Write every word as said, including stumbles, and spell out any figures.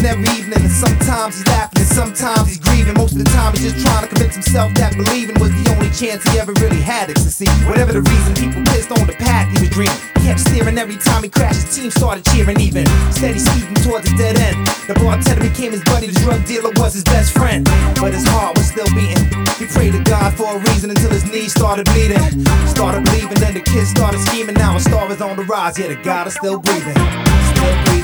and every evening, and sometimes he's laughing and sometimes he's grieving. Most of the time he's just trying to convince himself that believing was the only chance he ever really had to succeed. Whatever the reason, people pissed on the path he was dreaming. He kept steering every time he crashed, his team started cheering even. Steady speeding towards a dead end. The bartender became his buddy, the drug dealer was his best friend. But his heart was still beating. He prayed to God for a reason until his knees started bleeding. Started believing, then the kids started scheming. Now a star is on the rise, yeah, the God is still breathing. Still breathing.